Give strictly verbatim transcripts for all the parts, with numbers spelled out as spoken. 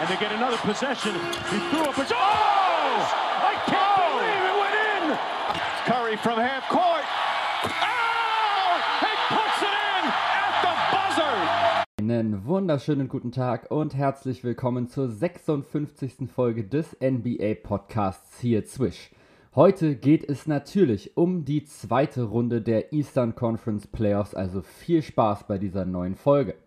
and they get another possession. He threw up a... Oh! I can't oh! believe it went in! Curry from half court. Oh! He puts it in at the buzzer! Einen wunderschönen guten Tag und herzlich willkommen zur sechsundfünfzigsten Folge des N B A-Podcasts hier Swish. Heute geht es natürlich um die zweite Runde der Eastern Conference Playoffs, also viel Spaß bei dieser neuen Folge.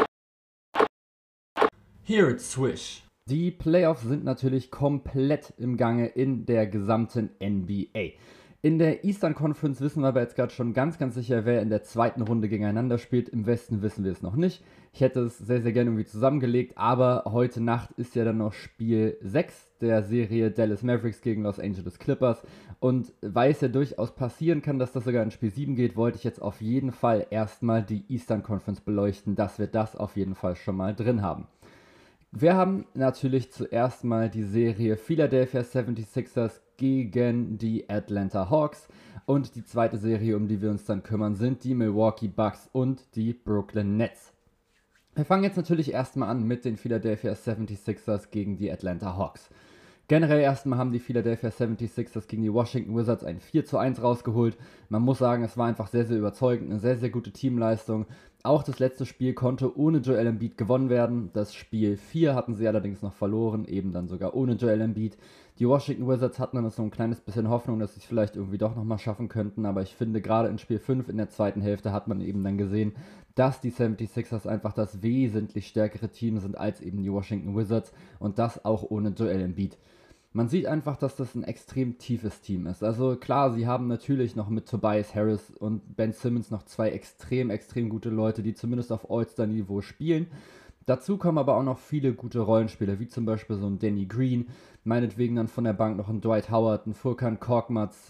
Here at Swish. Die Playoffs sind natürlich komplett im Gange in der gesamten N B A. In der Eastern Conference wissen wir aber jetzt gerade schon ganz, ganz sicher, wer in der zweiten Runde gegeneinander spielt. Im Westen wissen wir es noch nicht. Ich hätte es sehr, sehr gerne irgendwie zusammengelegt, aber heute Nacht ist ja dann noch Spiel sechs der Serie Dallas Mavericks gegen Los Angeles Clippers. Und weil es ja durchaus passieren kann, dass das sogar in Spiel sieben geht, wollte ich jetzt auf jeden Fall erstmal die Eastern Conference beleuchten, dass wir das auf jeden Fall schon mal drin haben. Wir haben natürlich zuerst mal die Serie Philadelphia seventy-sixers gegen die Atlanta Hawks und die zweite Serie, um die wir uns dann kümmern, sind die Milwaukee Bucks und die Brooklyn Nets. Wir fangen jetzt natürlich erstmal an mit den Philadelphia seventy-sixers gegen die Atlanta Hawks. Generell erstmal haben die Philadelphia seventy-sixers gegen die Washington Wizards ein vier zu eins rausgeholt. Man muss sagen, es war einfach sehr, sehr überzeugend, eine sehr, sehr gute Teamleistung. Auch das letzte Spiel konnte ohne Joel Embiid gewonnen werden. Das Spiel vier hatten sie allerdings noch verloren, eben dann sogar ohne Joel Embiid. Die Washington Wizards hatten dann so ein kleines bisschen Hoffnung, dass sie es vielleicht irgendwie doch nochmal schaffen könnten. Aber ich finde, gerade in Spiel fünf in der zweiten Hälfte hat man eben dann gesehen, dass die seventy-sixers einfach das wesentlich stärkere Team sind als eben die Washington Wizards. Und das auch ohne Joel Embiid. Man sieht einfach, dass das ein extrem tiefes Team ist. Also klar, sie haben natürlich noch mit Tobias Harris und Ben Simmons noch zwei extrem, extrem gute Leute, die zumindest auf All-Star-Niveau spielen. Dazu kommen aber auch noch viele gute Rollenspieler, wie zum Beispiel so ein Danny Green, meinetwegen dann von der Bank noch ein Dwight Howard, ein Furkan Korkmaz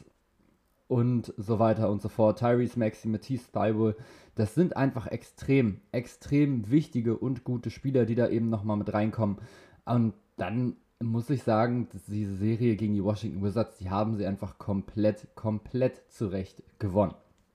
und so weiter und so fort. Tyrese Maxey, Matisse Thybulle, das sind einfach extrem, extrem wichtige und gute Spieler, die da eben nochmal mit reinkommen. Und dann muss ich sagen, dass diese Serie gegen die Washington Wizards, die haben sie einfach komplett, komplett zurecht gewonnen.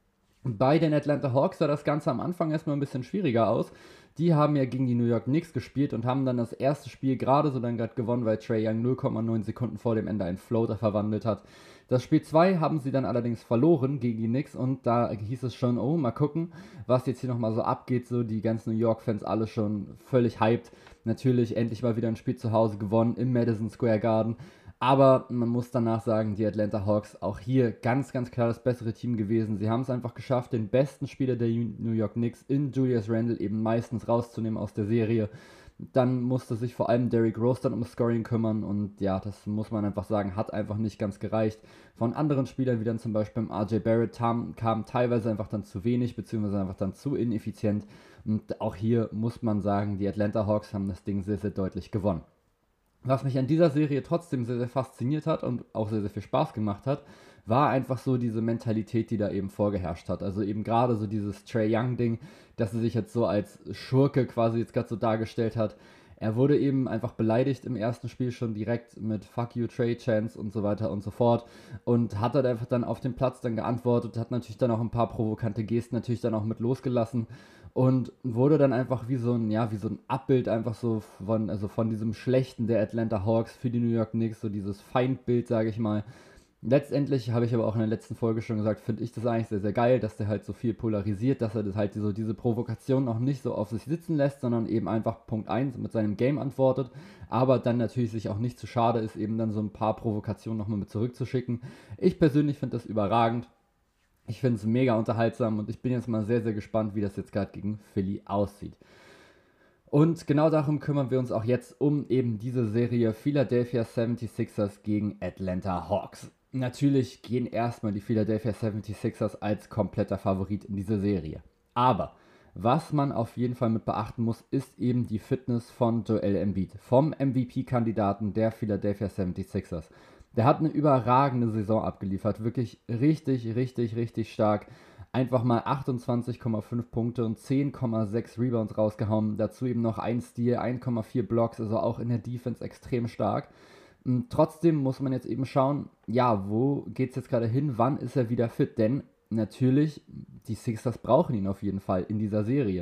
Bei den Atlanta Hawks sah das Ganze am Anfang erstmal ein bisschen schwieriger aus. Die haben ja gegen die New York Knicks gespielt und haben dann das erste Spiel gerade so dann gerade gewonnen, weil Trae Young null Komma neun Sekunden vor dem Ende einen Floater verwandelt hat. Das Spiel zwei haben sie dann allerdings verloren gegen die Knicks und da hieß es schon, oh, mal gucken, was jetzt hier nochmal so abgeht. So die ganzen New York-Fans alle schon völlig hyped. Natürlich endlich mal wieder ein Spiel zu Hause gewonnen im Madison Square Garden. Aber man muss danach sagen, die Atlanta Hawks auch hier ganz, ganz klar das bessere Team gewesen. Sie haben es einfach geschafft, den besten Spieler der New York Knicks in Julius Randle eben meistens rauszunehmen aus der Serie. Dann musste sich vor allem Derrick Rose dann ums Scoring kümmern und ja, das muss man einfach sagen, hat einfach nicht ganz gereicht. Von anderen Spielern, wie dann zum Beispiel R J Barrett, kam, kam teilweise einfach dann zu wenig, beziehungsweise einfach dann zu ineffizient. Und auch hier muss man sagen, die Atlanta Hawks haben das Ding sehr, sehr deutlich gewonnen. Was mich an dieser Serie trotzdem sehr, sehr fasziniert hat und auch sehr, sehr viel Spaß gemacht hat, war einfach so diese Mentalität, die da eben vorgeherrscht hat. Also eben gerade so dieses Trae Young-Ding, dass er sich jetzt so als Schurke quasi jetzt gerade so dargestellt hat. Er wurde eben einfach beleidigt im ersten Spiel schon direkt mit Fuck you Trae Chance und so weiter und so fort und hat dann einfach dann auf dem Platz dann geantwortet, hat natürlich dann auch ein paar provokante Gesten natürlich dann auch mit losgelassen und wurde dann einfach wie so ein, ja, wie so ein Abbild einfach so von, also von diesem Schlechten der Atlanta Hawks für die New York Knicks, so dieses Feindbild, sage ich mal. Letztendlich, habe ich aber auch in der letzten Folge schon gesagt, finde ich das eigentlich sehr, sehr geil, dass der halt so viel polarisiert, dass er das halt so diese Provokation noch nicht so auf sich sitzen lässt, sondern eben einfach Punkt eins mit seinem Game antwortet, aber dann natürlich sich auch nicht zu schade ist, eben dann so ein paar Provokationen nochmal mit zurückzuschicken. Ich persönlich finde das überragend. Ich finde es mega unterhaltsam und ich bin jetzt mal sehr, sehr gespannt, wie das jetzt gerade gegen Philly aussieht. Und genau darum kümmern wir uns auch jetzt um eben diese Serie Philadelphia seventy-sixers gegen Atlanta Hawks. Natürlich gehen erstmal die Philadelphia seventy-sixers als kompletter Favorit in diese Serie. Aber was man auf jeden Fall mit beachten muss, ist eben die Fitness von Joel Embiid, vom M V P-Kandidaten der Philadelphia seventy-sixers. Der hat eine überragende Saison abgeliefert, wirklich richtig, richtig, richtig stark. Einfach mal achtundzwanzig Komma fünf Punkte und zehn Komma sechs Rebounds rausgehauen. Dazu eben noch ein Steal, eins Komma vier Blocks, also auch in der Defense extrem stark. Und trotzdem muss man jetzt eben schauen, ja, wo geht es jetzt gerade hin, wann ist er wieder fit? Denn natürlich, die Sixers brauchen ihn auf jeden Fall in dieser Serie.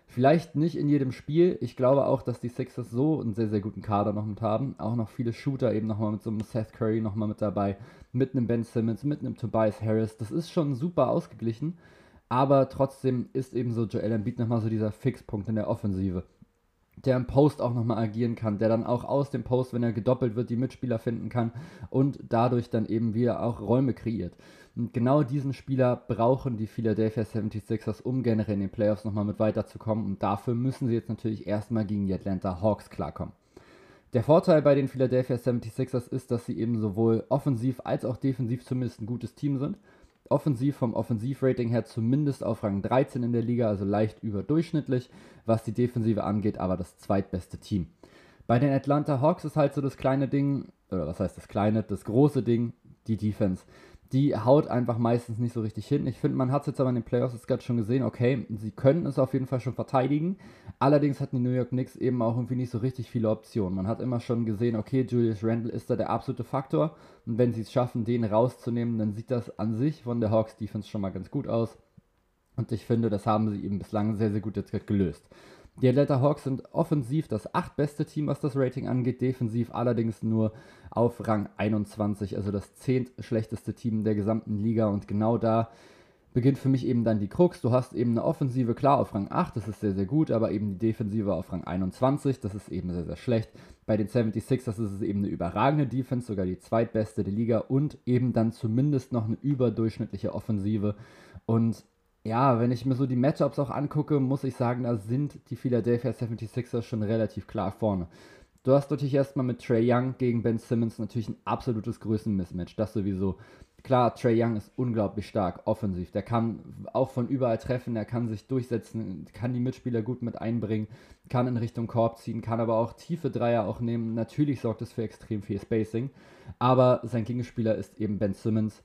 Vielleicht nicht in jedem Spiel. Ich glaube auch, dass die Sixers so einen sehr, sehr guten Kader noch mit haben. Auch noch viele Shooter eben nochmal mit so einem Seth Curry nochmal mit dabei. Mit einem Ben Simmons, mit einem Tobias Harris. Das ist schon super ausgeglichen. Aber trotzdem ist eben so Joel Embiid nochmal so dieser Fixpunkt in der Offensive, der im Post auch nochmal agieren kann, der dann auch aus dem Post, wenn er gedoppelt wird, die Mitspieler finden kann und dadurch dann eben wieder auch Räume kreiert. Und genau diesen Spieler brauchen die Philadelphia seventy-sixers, um generell in den Playoffs nochmal mit weiterzukommen, und dafür müssen sie jetzt natürlich erstmal gegen die Atlanta Hawks klarkommen. Der Vorteil bei den Philadelphia seventy-sixers ist, dass sie eben sowohl offensiv als auch defensiv zumindest ein gutes Team sind. Offensiv vom Offensivrating her zumindest auf Rang dreizehn in der Liga, also leicht überdurchschnittlich, was die Defensive angeht, aber das zweitbeste Team. Bei den Atlanta Hawks ist halt so das kleine Ding, oder was heißt das kleine, das große Ding, die Defense. Die haut einfach meistens nicht so richtig hin. Ich finde, man hat es jetzt aber in den Playoffs jetzt gerade schon gesehen, okay, sie können es auf jeden Fall schon verteidigen. Allerdings hatten die New York Knicks eben auch irgendwie nicht so richtig viele Optionen. Man hat immer schon gesehen, okay, Julius Randle ist da der absolute Faktor. Und wenn sie es schaffen, den rauszunehmen, dann sieht das an sich von der Hawks Defense schon mal ganz gut aus. Und ich finde, das haben sie eben bislang sehr, sehr gut jetzt gerade gelöst. Die Atlanta Hawks sind offensiv das achtbeste Team, was das Rating angeht, defensiv allerdings nur auf Rang einundzwanzig, also das zehntschlechteste Team der gesamten Liga, und genau da beginnt für mich eben dann die Krux. Du hast eben eine Offensive, klar, auf Rang acht, das ist sehr, sehr gut, aber eben die Defensive auf Rang einundzwanzig, das ist eben sehr, sehr schlecht. Bei den seventy-sixers ist es eben eine überragende Defense, sogar die zweitbeste der Liga, und eben dann zumindest noch eine überdurchschnittliche Offensive. Und ja, wenn ich mir so die Matchups auch angucke, muss ich sagen, da sind die Philadelphia seventy-sixers schon relativ klar vorne. Du hast natürlich erstmal mit Trae Young gegen Ben Simmons natürlich ein absolutes Größenmismatch, das sowieso. Klar, Trae Young ist unglaublich stark, offensiv. Der kann auch von überall treffen, der kann sich durchsetzen, kann die Mitspieler gut mit einbringen, kann in Richtung Korb ziehen, kann aber auch tiefe Dreier auch nehmen. Natürlich sorgt es für extrem viel Spacing, aber sein Gegenspieler ist eben Ben Simmons,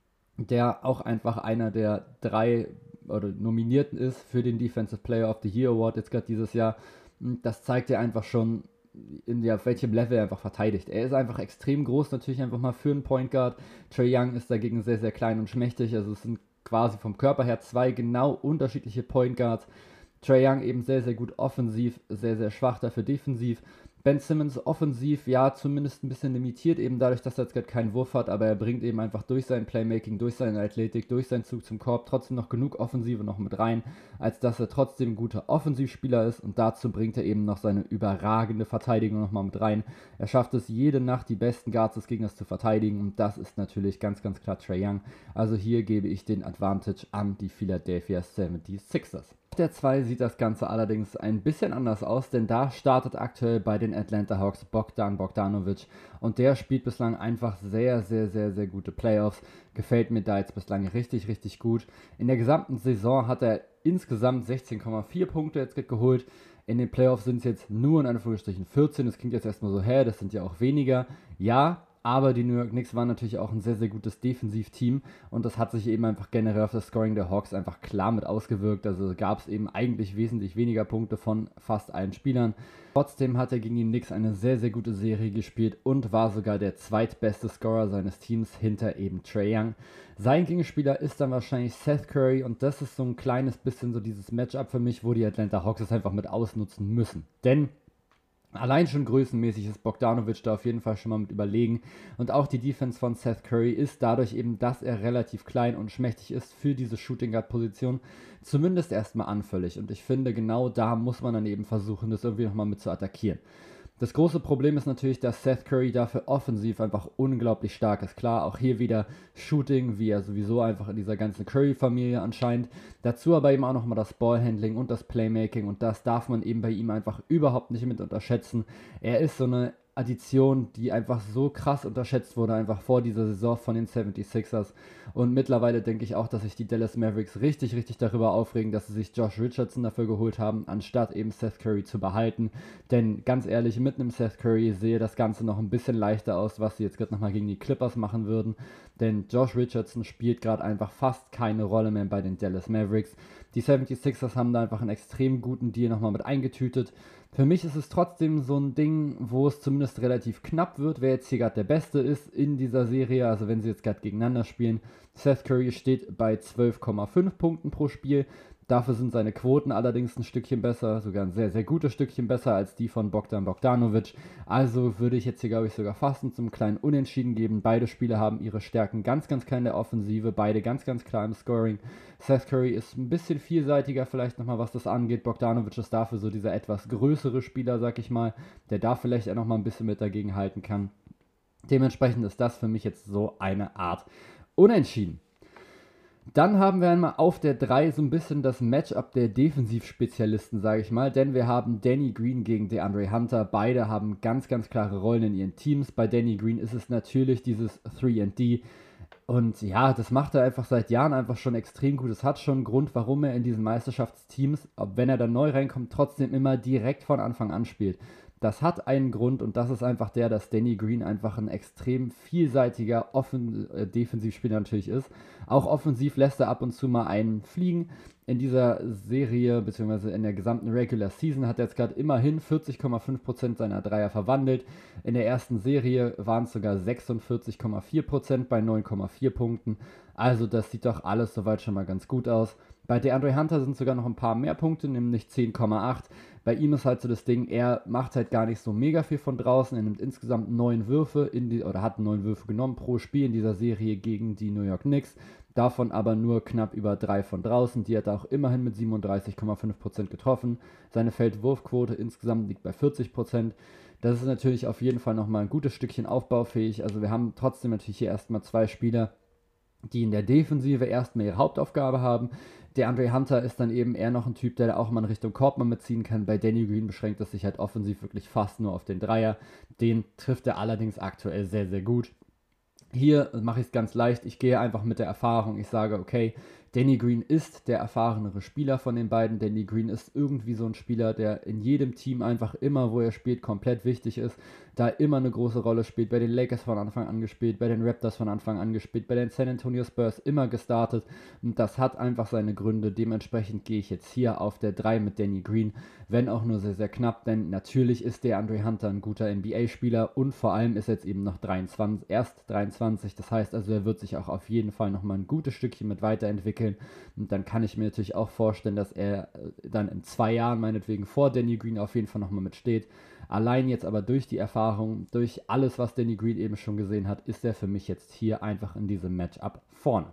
der auch einfach einer der drei oder Nominierten ist für den Defensive Player of the Year Award jetzt gerade dieses Jahr. Das zeigt ja einfach schon, in der, auf welchem Level er einfach verteidigt. Er ist einfach extrem groß, natürlich einfach mal für einen Point Guard. Trae Young ist dagegen sehr, sehr klein und schmächtig, also es sind quasi vom Körper her zwei genau unterschiedliche Point Guards. Trae Young eben sehr, sehr gut offensiv, sehr, sehr schwach dafür defensiv. Ben Simmons offensiv, ja, zumindest ein bisschen limitiert, eben dadurch, dass er jetzt gerade keinen Wurf hat, aber er bringt eben einfach durch sein Playmaking, durch seine Athletik, durch seinen Zug zum Korb trotzdem noch genug Offensive noch mit rein, als dass er trotzdem ein guter Offensivspieler ist, und dazu bringt er eben noch seine überragende Verteidigung nochmal mit rein. Er schafft es jede Nacht, die besten Guards des Gegners zu verteidigen, und das ist natürlich ganz, ganz klar Trae Young. Also hier gebe ich den Advantage an die Philadelphia seventy-sixers. Auf der zwei sieht das Ganze allerdings ein bisschen anders aus, denn da startet aktuell bei den Atlanta Hawks Bogdan Bogdanovic, und der spielt bislang einfach sehr, sehr, sehr, sehr gute Playoffs. Gefällt mir da jetzt bislang richtig, richtig gut. In der gesamten Saison hat er insgesamt sechzehn Komma vier Punkte jetzt geholt. In den Playoffs sind es jetzt nur in Anführungsstrichen vierzehn. Das klingt jetzt erstmal so, hä, das sind ja auch weniger. Ja, aber die New York Knicks waren natürlich auch ein sehr, sehr gutes Defensivteam, und das hat sich eben einfach generell auf das Scoring der Hawks einfach klar mit ausgewirkt. Also gab es eben eigentlich wesentlich weniger Punkte von fast allen Spielern. Trotzdem hat er gegen die Knicks eine sehr, sehr gute Serie gespielt und war sogar der zweitbeste Scorer seines Teams hinter eben Trae Young. Sein Gegenspieler ist dann wahrscheinlich Seth Curry, und das ist so ein kleines bisschen so dieses Matchup für mich, wo die Atlanta Hawks es einfach mit ausnutzen müssen. Denn allein schon größenmäßig ist Bogdanovic da auf jeden Fall schon mal mit überlegen, und auch die Defense von Seth Curry ist dadurch eben, dass er relativ klein und schmächtig ist für diese Shooting Guard Position, zumindest erstmal anfällig, und ich finde, genau da muss man dann eben versuchen, das irgendwie nochmal mit zu attackieren. Das große Problem ist natürlich, dass Seth Curry dafür offensiv einfach unglaublich stark ist. Klar, auch hier wieder Shooting, wie er sowieso einfach in dieser ganzen Curry-Familie anscheinend. Dazu aber eben auch nochmal das Ballhandling und das Playmaking, und das darf man eben bei ihm einfach überhaupt nicht mit unterschätzen. Er ist so eine Addition, die einfach so krass unterschätzt wurde, einfach vor dieser Saison von den seventy-sixers. Und mittlerweile denke ich auch, dass sich die Dallas Mavericks richtig, richtig darüber aufregen, dass sie sich Josh Richardson dafür geholt haben, anstatt eben Seth Curry zu behalten. Denn ganz ehrlich, mit einem Seth Curry sehe das Ganze noch ein bisschen leichter aus, was sie jetzt gerade nochmal gegen die Clippers machen würden. Denn Josh Richardson spielt gerade einfach fast keine Rolle mehr bei den Dallas Mavericks. Die seventy-sixers haben da einfach einen extrem guten Deal nochmal mit eingetütet. Für mich ist es trotzdem so ein Ding, wo es zumindest relativ knapp wird, wer jetzt hier gerade der Beste ist in dieser Serie, also wenn sie jetzt gerade gegeneinander spielen. Seth Curry steht bei zwölf Komma fünf Punkten pro Spiel, Dafür sind seine Quoten allerdings ein Stückchen besser, sogar ein sehr, sehr gutes Stückchen besser als die von Bogdan Bogdanovic. Also würde ich jetzt hier, glaube ich, sogar fast zum kleinen Unentschieden geben. Beide Spieler haben ihre Stärken ganz, ganz klar in der Offensive, beide ganz, ganz klar im Scoring. Seth Curry ist ein bisschen vielseitiger vielleicht nochmal, was das angeht. Bogdanovic ist dafür so dieser etwas größere Spieler, sag ich mal, der da vielleicht auch nochmal ein bisschen mit dagegen halten kann. Dementsprechend ist das für mich jetzt so eine Art Unentschieden. Dann haben wir einmal auf der drei so ein bisschen das Matchup der Defensivspezialisten, sage ich mal, denn wir haben Danny Green gegen DeAndre Hunter. Beide haben ganz, ganz klare Rollen in ihren Teams. Bei Danny Green ist es natürlich dieses drei und D und ja, das macht er einfach seit Jahren einfach schon extrem gut. Es hat schon einen Grund, warum er in diesen Meisterschaftsteams, wenn er dann neu reinkommt, trotzdem immer direkt von Anfang an spielt. Das hat einen Grund und das ist einfach der, dass Danny Green einfach ein extrem vielseitiger Offen- äh, Defensivspieler natürlich ist. Auch offensiv lässt er ab und zu mal einen fliegen. In dieser Serie, beziehungsweise in der gesamten Regular Season, hat er jetzt gerade immerhin vierzig Komma fünf Prozent seiner Dreier verwandelt. In der ersten Serie waren es sogar sechsundvierzig Komma vier Prozent bei neun Komma vier Punkten. Also das sieht doch alles soweit schon mal ganz gut aus. Bei DeAndre Hunter sind sogar noch ein paar mehr Punkte, nämlich zehn Komma acht. Bei ihm ist halt so das Ding, er macht halt gar nicht so mega viel von draußen. Er nimmt insgesamt neun Würfe, in die, oder hat neun Würfe genommen pro Spiel in dieser Serie gegen die New York Knicks. Davon aber nur knapp über drei von draußen. Die hat er auch immerhin mit siebenunddreißig Komma fünf Prozent getroffen. Seine Feldwurfquote insgesamt liegt bei vierzig Prozent. Das ist natürlich auf jeden Fall nochmal ein gutes Stückchen aufbaufähig. Also wir haben trotzdem natürlich hier erstmal zwei Spieler, die in der Defensive erstmal ihre Hauptaufgabe haben. DeAndre Hunter ist dann eben eher noch ein Typ, der da auch mal in Richtung Korbmann mitziehen kann. Bei Danny Green beschränkt es sich halt offensiv wirklich fast nur auf den Dreier. Den trifft er allerdings aktuell sehr, sehr gut. Hier mache ich es ganz leicht. Ich gehe einfach mit der Erfahrung. Ich sage, okay, Danny Green ist der erfahrenere Spieler von den beiden. Danny Green ist irgendwie so ein Spieler, der in jedem Team einfach immer, wo er spielt, komplett wichtig ist. Da immer eine große Rolle spielt. Bei den Lakers von Anfang an gespielt, bei den Raptors von Anfang an gespielt, bei den San Antonio Spurs immer gestartet. Und das hat einfach seine Gründe. Dementsprechend gehe ich jetzt hier auf der drei mit Danny Green, wenn auch nur sehr, sehr knapp. Denn natürlich ist DeAndre Hunter ein guter N B A-Spieler und vor allem ist er jetzt eben noch dreiundzwanzig, erst dreiundzwanzig. Das heißt also, er wird sich auch auf jeden Fall nochmal ein gutes Stückchen mit weiterentwickeln. Und dann kann ich mir natürlich auch vorstellen, dass er dann in zwei Jahren meinetwegen vor Danny Green auf jeden Fall nochmal mitsteht. Allein jetzt aber durch die Erfahrung, durch alles, was Danny Green eben schon gesehen hat, ist er für mich jetzt hier einfach in diesem Matchup vorne.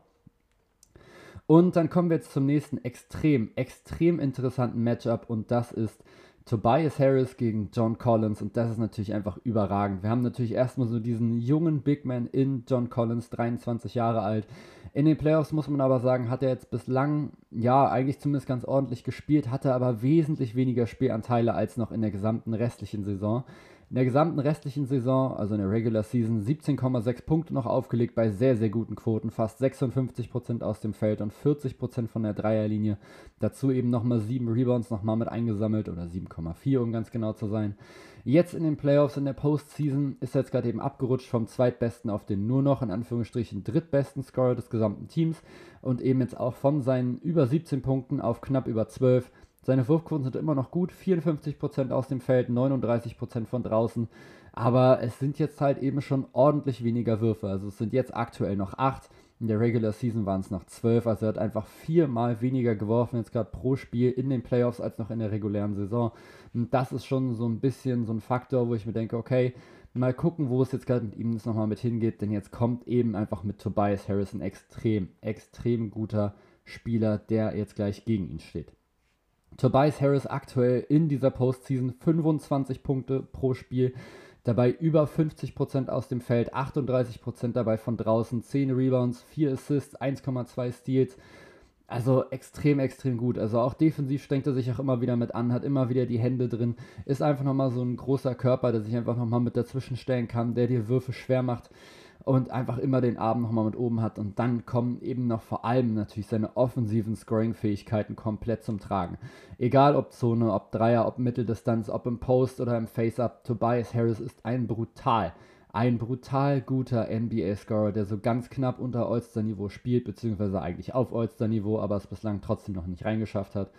Und dann kommen wir jetzt zum nächsten extrem, extrem interessanten Matchup und das ist Tobias Harris gegen John Collins und das ist natürlich einfach überragend. Wir haben natürlich erstmal so diesen jungen Big Man in John Collins, dreiundzwanzig Jahre alt. In den Playoffs muss man aber sagen, hat er jetzt bislang, ja, eigentlich zumindest ganz ordentlich gespielt, hatte aber wesentlich weniger Spielanteile als noch in der gesamten restlichen Saison. In der gesamten restlichen Saison, also in der Regular Season, siebzehn Komma sechs Punkte noch aufgelegt bei sehr, sehr guten Quoten. Fast sechsundfünfzig Prozent aus dem Feld und vierzig Prozent von der Dreierlinie. Dazu eben nochmal sieben Rebounds nochmal mit eingesammelt oder sieben Komma vier, um ganz genau zu sein. Jetzt in den Playoffs, in der Postseason, ist er jetzt gerade eben abgerutscht vom zweitbesten auf den nur noch, in Anführungsstrichen, drittbesten Scorer des gesamten Teams. Und eben jetzt auch von seinen über siebzehn Punkten auf knapp über zwölf. Seine Wurfquoten sind immer noch gut, vierundfünfzig Prozent aus dem Feld, neununddreißig Prozent von draußen. Aber es sind jetzt halt eben schon ordentlich weniger Würfe. Also es sind jetzt aktuell noch acht. In der Regular Season waren es noch zwölf. Also er hat einfach viermal weniger geworfen jetzt gerade pro Spiel in den Playoffs als noch in der regulären Saison. Und das ist schon so ein bisschen so ein Faktor, wo ich mir denke, okay, mal gucken, wo es jetzt gerade mit ihm nochmal mit hingeht. Denn jetzt kommt eben einfach mit Tobias Harris ein extrem, extrem guter Spieler, der jetzt gleich gegen ihn steht. Tobias Harris aktuell in dieser Postseason fünfundzwanzig Punkte pro Spiel, dabei über fünfzig Prozent aus dem Feld, achtunddreißig Prozent dabei von draußen, zehn Rebounds, vier Assists, eins Komma zwei Steals. Also extrem, extrem gut. Also auch defensiv strengt er sich auch immer wieder mit an, hat immer wieder die Hände drin, ist einfach nochmal so ein großer Körper, der sich einfach nochmal mit dazwischen stellen kann, der dir Würfe schwer macht und einfach immer den Arm nochmal mit oben hat. Und dann kommen eben noch vor allem natürlich seine offensiven Scoring-Fähigkeiten komplett zum Tragen. Egal ob Zone, ob Dreier, ob Mitteldistanz, ob im Post oder im Face-Up, Tobias Harris ist ein brutal, ein brutal guter N B A-Scorer, der so ganz knapp unter All-Star-Niveau spielt, beziehungsweise eigentlich auf All-Star-Niveau, aber es bislang trotzdem noch nicht reingeschafft hat.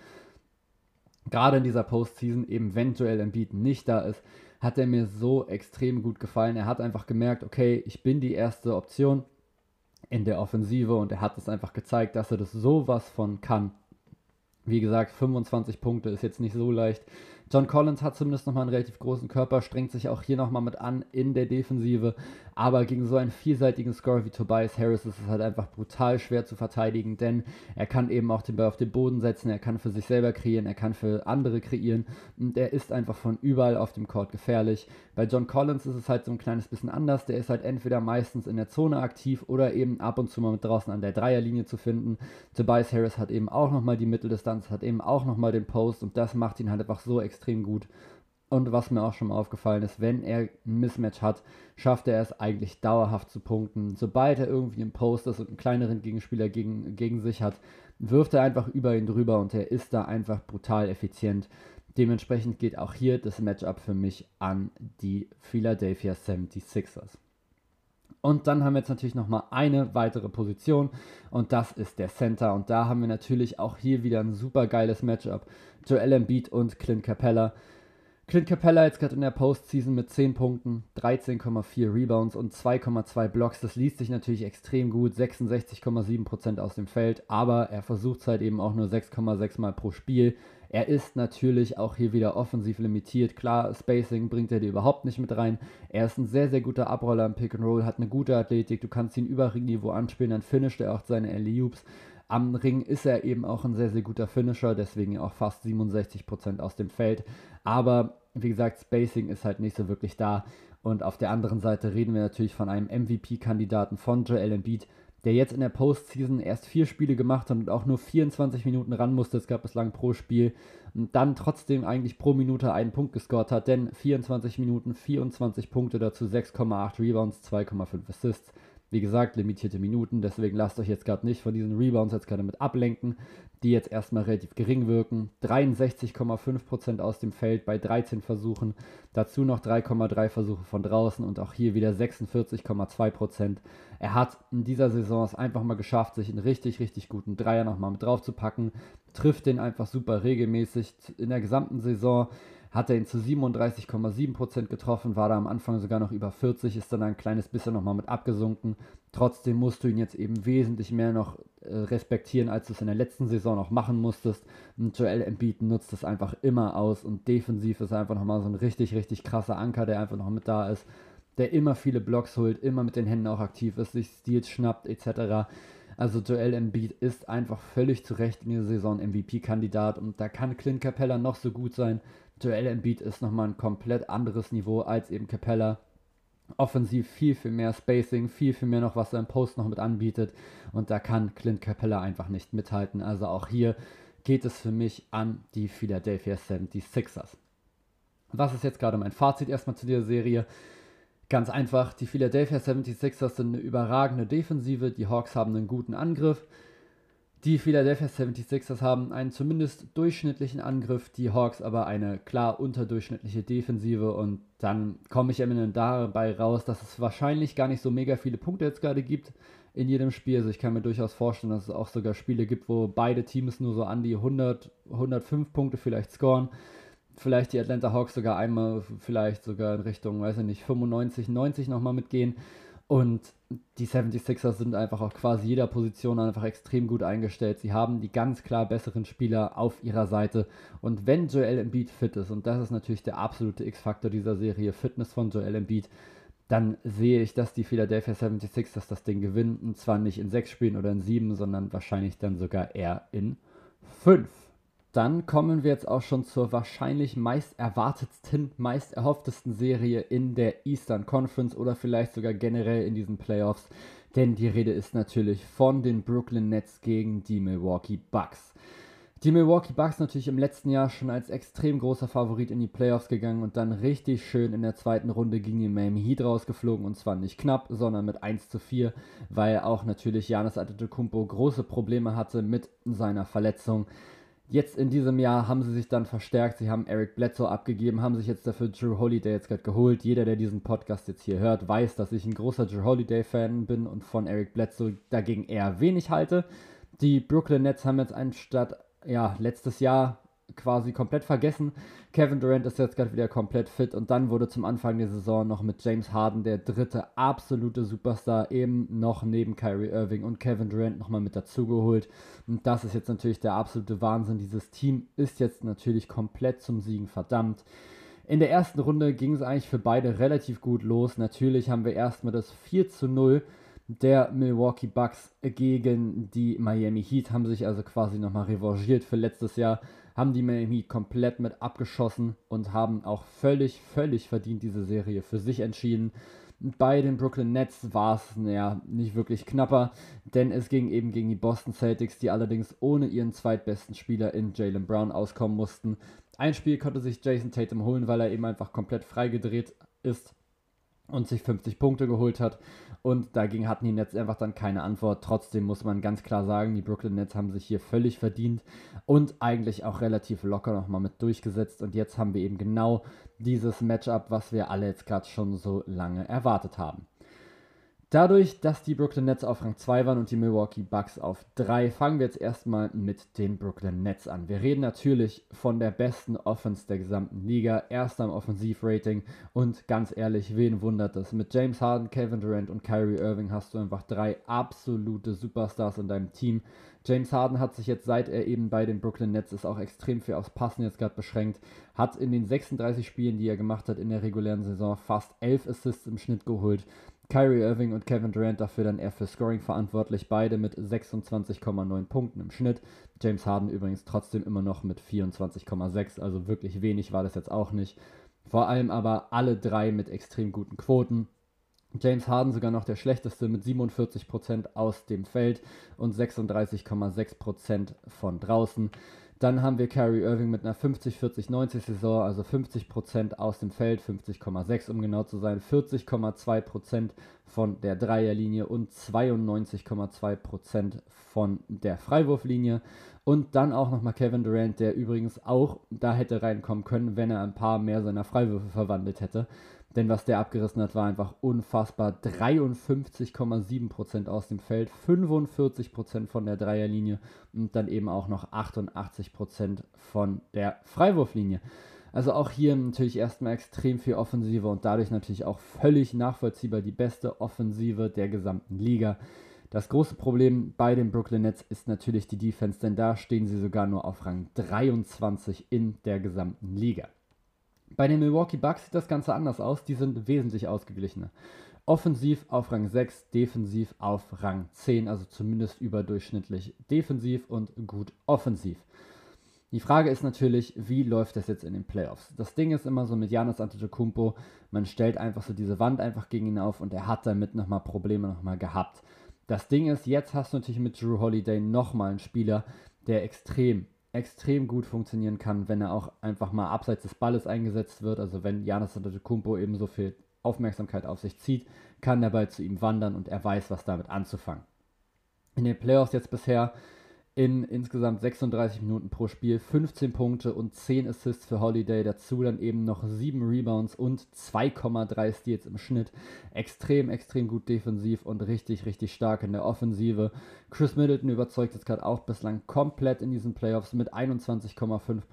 Gerade in dieser Postseason, eben wenn Joel Embiid nicht da ist, hat er mir so extrem gut gefallen. Er hat einfach gemerkt, okay, ich bin die erste Option in der Offensive und er hat es einfach gezeigt, dass er das sowas von kann. Wie gesagt, fünfundzwanzig Punkte ist jetzt nicht so leicht. John Collins hat zumindest nochmal einen relativ großen Körper, strengt sich auch hier nochmal mit an in der Defensive. Aber gegen so einen vielseitigen Scorer wie Tobias Harris ist es halt einfach brutal schwer zu verteidigen, denn er kann eben auch den Ball auf den Boden setzen, er kann für sich selber kreieren, er kann für andere kreieren und er ist einfach von überall auf dem Court gefährlich. Bei John Collins ist es halt so ein kleines bisschen anders, der ist halt entweder meistens in der Zone aktiv oder eben ab und zu mal mit draußen an der Dreierlinie zu finden. Tobias Harris hat eben auch nochmal die Mitteldistanz, hat eben auch nochmal den Post und das macht ihn halt einfach so extrem gut. Und was mir auch schon mal aufgefallen ist, wenn er ein Mismatch hat, schafft er es eigentlich dauerhaft zu punkten. Sobald er irgendwie im Post ist und einen kleineren Gegenspieler gegen, gegen sich hat, wirft er einfach über ihn drüber und er ist da einfach brutal effizient. Dementsprechend geht auch hier das Matchup für mich an die Philadelphia seventy-sixers. Und dann haben wir jetzt natürlich nochmal eine weitere Position und das ist der Center. Und da haben wir natürlich auch hier wieder ein super geiles Matchup. Joel Embiid und Clint Capella. Clint Capella jetzt gerade in der Postseason mit zehn Punkten, dreizehn Komma vier Rebounds und zwei Komma zwei Blocks. Das liest sich natürlich extrem gut, sechsundsechzig Komma sieben Prozent aus dem Feld, aber er versucht es halt eben auch nur sechs Komma sechs Mal pro Spiel. Er ist natürlich auch hier wieder offensiv limitiert. Klar, Spacing bringt er dir überhaupt nicht mit rein. Er ist ein sehr, sehr guter Abroller im Pick and Roll, hat eine gute Athletik. Du kannst ihn über Ringniveau anspielen, dann finisht er auch seine Alley-Oops. Am Ring ist er eben auch ein sehr, sehr guter Finisher, deswegen auch fast siebenundsechzig Prozent aus dem Feld. Aber wie gesagt, Spacing ist halt nicht so wirklich da. Und auf der anderen Seite reden wir natürlich von einem M V P-Kandidaten von Joel Embiid, der jetzt in der Postseason erst vier Spiele gemacht hat und auch nur vierundzwanzig Minuten ran musste. Es gab bislang pro Spiel. Und dann trotzdem eigentlich pro Minute einen Punkt gescored hat, denn vierundzwanzig Minuten, vierundzwanzig Punkte, dazu sechs Komma acht Rebounds, zwei Komma fünf Assists. Wie gesagt, limitierte Minuten, deswegen lasst euch jetzt gerade nicht von diesen Rebounds jetzt gerade mit ablenken, die jetzt erstmal relativ gering wirken. dreiundsechzig Komma fünf Prozent aus dem Feld bei dreizehn Versuchen, dazu noch drei Komma drei Versuche von draußen und auch hier wieder sechsundvierzig Komma zwei Prozent. Er hat in dieser Saison es einfach mal geschafft, sich einen richtig, richtig guten Dreier nochmal mit drauf zu packen, trifft den einfach super regelmäßig. In der gesamten Saison hat er ihn zu siebenunddreißig Komma sieben Prozent getroffen, war da am Anfang sogar noch über vierzig, ist dann ein kleines bisschen nochmal mit abgesunken. Trotzdem musst du ihn jetzt eben wesentlich mehr noch äh, respektieren, als du es in der letzten Saison noch machen musstest. Und Joel Embiid nutzt das einfach immer aus und defensiv ist er einfach nochmal so ein richtig, richtig krasser Anker, der einfach noch mit da ist, der immer viele Blocks holt, immer mit den Händen auch aktiv ist, sich Steals schnappt et cetera. Also Joel Embiid ist einfach völlig zu Recht in dieser Saison M V P-Kandidat und da kann Clint Capella noch so gut sein. Joel Embiid ist nochmal ein komplett anderes Niveau als eben Capella. Offensiv viel, viel mehr Spacing, viel, viel mehr noch, was er im Post noch mit anbietet. Und da kann Clint Capella einfach nicht mithalten. Also auch hier geht es für mich an die Philadelphia seventy-sixers. Was ist jetzt gerade mein Fazit erstmal zu dieser Serie? Ganz einfach, die Philadelphia seventy-sixers sind eine überragende Defensive, die Hawks haben einen guten Angriff. Die Philadelphia seventy-sixers haben einen zumindest durchschnittlichen Angriff, die Hawks aber eine klar unterdurchschnittliche Defensive und dann komme ich am Ende dabei raus, dass es wahrscheinlich gar nicht so mega viele Punkte jetzt gerade gibt in jedem Spiel. Also ich kann mir durchaus vorstellen, dass es auch sogar Spiele gibt, wo beide Teams nur so an die hundert, hundertfünf Punkte vielleicht scoren. Vielleicht die Atlanta Hawks sogar einmal, vielleicht sogar in Richtung, weiß ich nicht, fünfundneunzig, neunzig nochmal mitgehen. Und die seventy-sixers sind einfach auf quasi jeder Position einfach extrem gut eingestellt. Sie haben die ganz klar besseren Spieler auf ihrer Seite. Und wenn Joel Embiid fit ist, und das ist natürlich der absolute X-Faktor dieser Serie, Fitness von Joel Embiid, dann sehe ich, dass die Philadelphia seventy-sixers das Ding gewinnen. Und zwar nicht in sechs Spielen oder in sieben, sondern wahrscheinlich dann sogar eher in fünf. Dann kommen wir jetzt auch schon zur wahrscheinlich meist erwartetsten, meist erhofftesten Serie in der Eastern Conference oder vielleicht sogar generell in diesen Playoffs. Denn die Rede ist natürlich von den Brooklyn Nets gegen die Milwaukee Bucks. Die Milwaukee Bucks natürlich im letzten Jahr schon als extrem großer Favorit in die Playoffs gegangen und dann richtig schön in der zweiten Runde gegen die Miami Heat rausgeflogen und zwar nicht knapp, sondern mit eins zu vier, weil auch natürlich Giannis Antetokounmpo große Probleme hatte mit seiner Verletzung. Jetzt in diesem Jahr haben sie sich dann verstärkt, sie haben Eric Bledsoe abgegeben, haben sich jetzt dafür Jrue Holiday jetzt gerade geholt. Jeder, der diesen Podcast jetzt hier hört, weiß, dass ich ein großer Jrue Holiday-Fan bin und von Eric Bledsoe dagegen eher wenig halte. Die Brooklyn Nets haben jetzt anstatt, ja, letztes Jahr quasi komplett vergessen. Kevin Durant ist jetzt gerade wieder komplett fit und dann wurde zum Anfang der Saison noch mit James Harden der dritte absolute Superstar eben noch neben Kyrie Irving und Kevin Durant nochmal mit dazugeholt. Und das ist jetzt natürlich der absolute Wahnsinn. Dieses Team ist jetzt natürlich komplett zum Siegen verdammt. In der ersten Runde ging es eigentlich für beide relativ gut los. Natürlich haben wir erstmal das vier zu null der Milwaukee Bucks gegen die Miami Heat, haben sich also quasi nochmal revanchiert für letztes Jahr, haben die Miami Heat komplett mit abgeschossen und haben auch völlig, völlig verdient diese Serie für sich entschieden. Bei den Brooklyn Nets war es naja, nicht wirklich knapper, denn es ging eben gegen die Boston Celtics, die allerdings ohne ihren zweitbesten Spieler in Jaylen Brown auskommen mussten. Ein Spiel konnte sich Jason Tatum holen, weil er eben einfach komplett freigedreht ist und sich fünfzig Punkte geholt hat. Und dagegen hatten die Nets einfach dann keine Antwort. Trotzdem muss man ganz klar sagen, die Brooklyn Nets haben sich hier völlig verdient und eigentlich auch relativ locker nochmal mit durchgesetzt. Und jetzt haben wir eben genau dieses Matchup, was wir alle jetzt gerade schon so lange erwartet haben. Dadurch, dass die Brooklyn Nets auf Rang zwei waren und die Milwaukee Bucks auf drei, fangen wir jetzt erstmal mit den Brooklyn Nets an. Wir reden natürlich von der besten Offense der gesamten Liga, erster im Offensivrating und ganz ehrlich, wen wundert das? Mit James Harden, Kevin Durant und Kyrie Irving hast du einfach drei absolute Superstars in deinem Team. James Harden hat sich jetzt, seit er eben bei den Brooklyn Nets ist, auch extrem viel aufs Passen jetzt gerade beschränkt, hat in den sechsunddreißig Spielen, die er gemacht hat in der regulären Saison, fast elf Assists im Schnitt geholt. Kyrie Irving und Kevin Durant dafür dann eher für Scoring verantwortlich, beide mit sechsundzwanzig Komma neun Punkten im Schnitt. James Harden übrigens trotzdem immer noch mit vierundzwanzig Komma sechs, also wirklich wenig war das jetzt auch nicht. Vor allem aber alle drei mit extrem guten Quoten. James Harden sogar noch der schlechteste mit siebenundvierzig Prozent aus dem Feld und sechsunddreißig Komma sechs Prozent von draußen. Dann haben wir Kyrie Irving mit einer fünfzig vierzig neunzig Saison, also fünfzig Prozent aus dem Feld, fünfzig Komma sechs um genau zu sein, vierzig Komma zwei Prozent von der Dreierlinie und zweiundneunzig Komma zwei Prozent von der Freiwurflinie. Und dann auch nochmal Kevin Durant, der übrigens auch da hätte reinkommen können, wenn er ein paar mehr seiner Freiwürfe verwandelt hätte. Denn was der abgerissen hat, war einfach unfassbar. dreiundfünfzig Komma sieben Prozent aus dem Feld, fünfundvierzig Prozent von der Dreierlinie und dann eben auch noch achtundachtzig Prozent von der Freiwurflinie. Also auch hier natürlich erstmal extrem viel Offensive und dadurch natürlich auch völlig nachvollziehbar die beste Offensive der gesamten Liga. Das große Problem bei den Brooklyn Nets ist natürlich die Defense, denn da stehen sie sogar nur auf Rang dreiundzwanzig in der gesamten Liga. Bei den Milwaukee Bucks sieht das Ganze anders aus, die sind wesentlich ausgeglichener. Offensiv auf Rang sechs, defensiv auf Rang zehn, also zumindest überdurchschnittlich defensiv und gut offensiv. Die Frage ist natürlich, wie läuft das jetzt in den Playoffs? Das Ding ist immer so mit Giannis Antetokounmpo, man stellt einfach so diese Wand einfach gegen ihn auf und er hat damit nochmal Probleme nochmal gehabt. Das Ding ist, jetzt hast du natürlich mit Jrue Holiday nochmal einen Spieler, der extrem extrem gut funktionieren kann, wenn er auch einfach mal abseits des Balles eingesetzt wird. Also wenn Giannis Antetokounmpo eben so viel Aufmerksamkeit auf sich zieht, kann der Ball zu ihm wandern und er weiß, was damit anzufangen. In den Playoffs jetzt bisher in insgesamt sechsunddreißig Minuten pro Spiel, fünfzehn Punkte und zehn Assists für Holiday, dazu dann eben noch sieben Rebounds und zwei Komma drei Steals im Schnitt. Extrem, extrem gut defensiv und richtig, richtig stark in der Offensive. Chris Middleton überzeugt jetzt gerade auch bislang komplett in diesen Playoffs mit einundzwanzig Komma fünf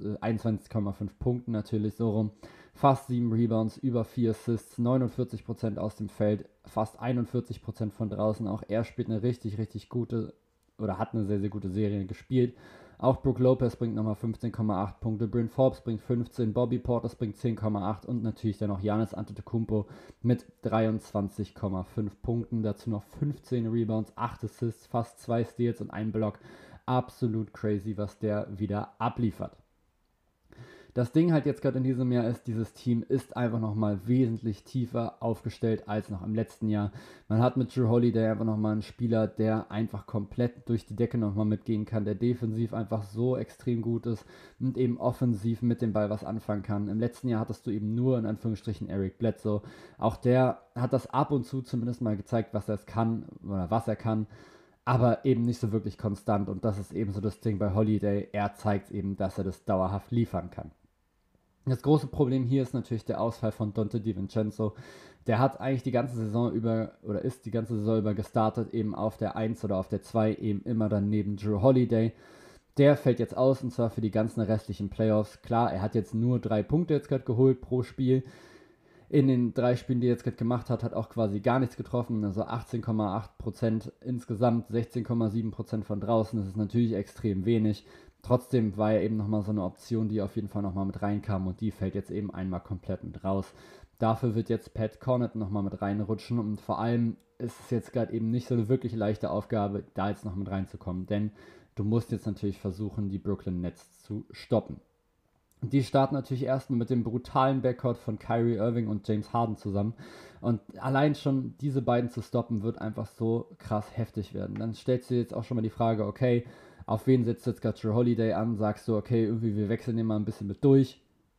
Punkten natürlich so rum. Fast sieben Rebounds, über vier Assists, neunundvierzig Prozent aus dem Feld, fast einundvierzig Prozent von draußen. Auch er spielt eine richtig, richtig gute oder hat eine sehr, sehr gute Serie gespielt. Auch Brook Lopez bringt nochmal fünfzehn Komma acht Punkte, Bryn Forbes bringt fünfzehn, Bobby Portis bringt zehn Komma acht und natürlich dann noch Giannis Antetokounmpo mit dreiundzwanzig Komma fünf Punkten. Dazu noch fünfzehn Rebounds, acht Assists, fast zwei Steals und ein Block. Absolut crazy, was der wieder abliefert. Das Ding halt jetzt gerade in diesem Jahr ist, dieses Team ist einfach nochmal wesentlich tiefer aufgestellt als noch im letzten Jahr. Man hat mit Jrue Holiday einfach nochmal einen Spieler, der einfach komplett durch die Decke nochmal mitgehen kann, der defensiv einfach so extrem gut ist und eben offensiv mit dem Ball was anfangen kann. Im letzten Jahr hattest du eben nur in Anführungsstrichen Eric Bledsoe. Auch der hat das ab und zu zumindest mal gezeigt, was er es kann oder was er kann. Aber eben nicht so wirklich konstant und das ist eben so das Ding bei Holiday. Er zeigt eben, dass er das dauerhaft liefern kann. Das große Problem hier ist natürlich der Ausfall von Donte DiVincenzo. Der hat eigentlich die ganze Saison über, oder ist die ganze Saison über gestartet, eben auf der eins oder auf der zwei, eben immer dann neben Jrue Holiday. Der fällt jetzt aus, und zwar für die ganzen restlichen Playoffs. Klar, er hat jetzt nur drei Punkte jetzt gerade geholt pro Spiel. In den drei Spielen, die er jetzt gerade gemacht hat, hat auch quasi gar nichts getroffen. Also achtzehn Komma acht Prozent insgesamt, sechzehn Komma sieben Prozent von draußen. Das ist natürlich extrem wenig. Trotzdem war er eben nochmal so eine Option, die auf jeden Fall nochmal mit reinkam, und die fällt jetzt eben einmal komplett mit raus. Dafür wird jetzt Pat Connaughton nochmal mit reinrutschen, und vor allem ist es jetzt gerade eben nicht so eine wirklich leichte Aufgabe, da jetzt noch mit reinzukommen, denn du musst jetzt natürlich versuchen, die Brooklyn Nets zu stoppen. Die starten natürlich erstmal mit dem brutalen Backcourt von Kyrie Irving und James Harden zusammen. Und allein schon diese beiden zu stoppen, wird einfach so krass heftig werden. Dann stellst du jetzt auch schon mal die Frage, okay, auf wen setzt jetzt gerade Jrue Holiday an? Sagst du, okay, irgendwie wir wechseln den mal ein bisschen mit durch.